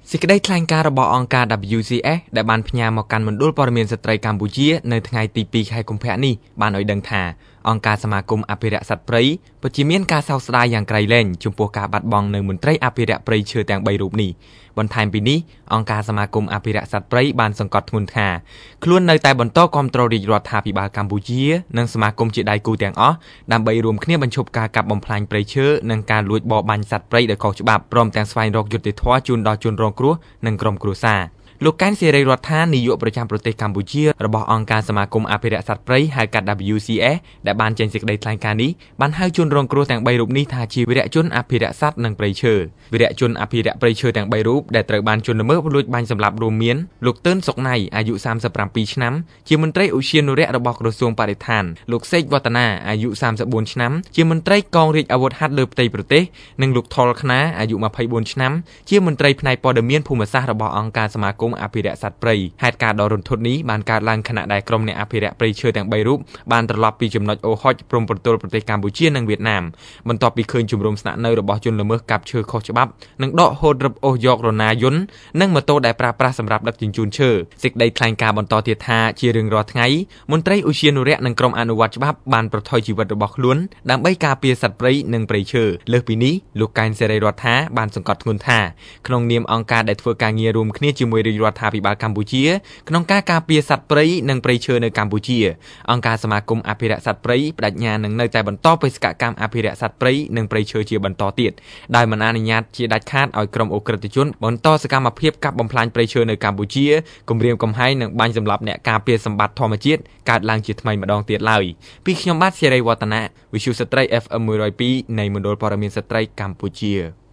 សេចក្តីថ្លែងការណ៍របស់អង្គការ WCS ដែលបានផ្ញើមកកាន់មណ្ឌលព័ត៌មានស្ត្រីកម្ពុជានៅថ្ងៃទី 2 ខែកុម្ភៈនេះបានឲ្យដឹងថាអង្គការសមាគមអភិរក្សសត្វព្រៃពិតជាមានការសោកស្ដាយយ៉ាងក្រៃលែងចំពោះការបាត់បង់នៅមន្ត្រីអភិរក្សព្រៃឈើទាំង3រូបនេះបន្ថែមពីនេះអង្គការសមាគមអភិរក្សសត្វព្រៃបានសង្កត់ធ្ងន់ថាខ្លួននៅតែបន្តគាំទ្ររាជរដ្ឋាភិបាលកម្ពុជានិងសមាគមជាដៃគូទាំងអស់ដើម្បីរួមគ្នាបញ្ឈប់ការកាប់បំផ្លាញព្រៃឈើនិងការលួចបរបាញ់សត្វព្រៃដោយខុសច្បាប់ព្រមទាំងស្វែងរកយុត្តិធម៌ជូនដល់ជនរងគ្រោះនិងក្រុមគ្រួសារលោកកែនសេរីរដ្ឋានាយកប្រចាំប្រទេសកម្ពុជារបស់អង្គការសមាគមអភិរក្សសត្វព្រៃហៅកាត់ WCS ដែលបានចេញសេចក្តីថ្លែងការណ៍នេះបានហៅជនរងគ្រោះទាំង3រូបនេះថាជាវីរៈជនអភិរក្សសត្វនិងព្រៃឈើវីរៈជនអភិរក្សព្រៃឈើទាំង3រូបដែលត្រូវបានជនល្មើសលួចបាញ់សម្លាប់រួមមានលោកទឿនសុកណៃអាយុ37ឆ្នាំជាមន្ត្រីឧទ្យានុរក្សរបស់ក្រសួងបរិស្ថានលោកសេកវឌ្ឍនាអាយុ34ឆ្នាំជាមន្ត្រីកងរាជអាវុធហត្ថលើផ្ទៃប្រទេសនិងលោកថុលខ្នាអាយុ24ឆ្នាំជាមន្ត្រីផ្នែកព័ត៌មានភូមិសាស្ត្ររបស់អង្គការសមាគមអភិរក្សសត្វព្រៃហេតុការណ៍ដ៏រន្ធត់នេះបានកើតឡើងខណៈដែលក្រុមអ្នកអភិរក្សព្រៃឈើទាំង3រូបបានត្រឡប់ពីចំណុចអូហុចព្រំប្រទល់ប្រទេសកម្ពុជានិងវៀតណាមបន្ទាប់ពីឃើញជំរំស្នាក់នៅរបស់ជនល្មើសកាប់ឈើខុសច្បាប់និងដកហូតរឹបអូសយករណាយន្តនិងម៉ូតូដែលប្រើប្រាស់សម្រាប់ដឹកជញ្ជូនឈើសេចក្តីថ្លែងការណ៍បន្តទៀតថាជារៀងរាល់ថ្ងៃមន្ត្រីឧទ្យានុរក្សនិងក្រុមអនុវត្តច្បាប់បានប្រថុយជីវិតរបស់ខ្លួនដើម្បីការពារសត្វព្រៃនិងព្រៃឈើលើសពីនេះលោកកែនសេរីរដ្ឋាបានសង្កត់ធ្ងន់ថាក្នុងនាមអង្គការដែលធ្វើការងាររួមគ្នាជាមួយរាជរដ្ឋាភិបាលកម្ពុជាក្នុងការការពារសត្វព្រៃនិងព្រៃឈើនៅកម្ពុជាអង្គការសមាគមអភិរក្សសត្វព្រៃបដិញ្ញានឹងនៅតែបន្តបេសកកម្មអភិរក្សសត្វព្រៃនិងព្រៃឈើជាបន្តទៀតដោយមិនអនុញ្ញាតជាដាច់ខាតឲ្យក្រុមអ ுக ្រិតជនបន្តសកម្មភាពកាប់បំផ្លាញព្រៃឈើនៅកម្ពុជាគំរាមកំហែងនិងបាញ់សម្លាប់អ្នកការពារសម្បត្តិធម្មជាតិកើតឡើងជាថ្មីម្ដងទៀតឡើយពីខ្ញុំបាទសេរីវឌ្ឍនាវិទ្យុស្ត្រី FM 102នៃមណ្ឌលព័ត៌មានស្ត្រីកម្ពុជា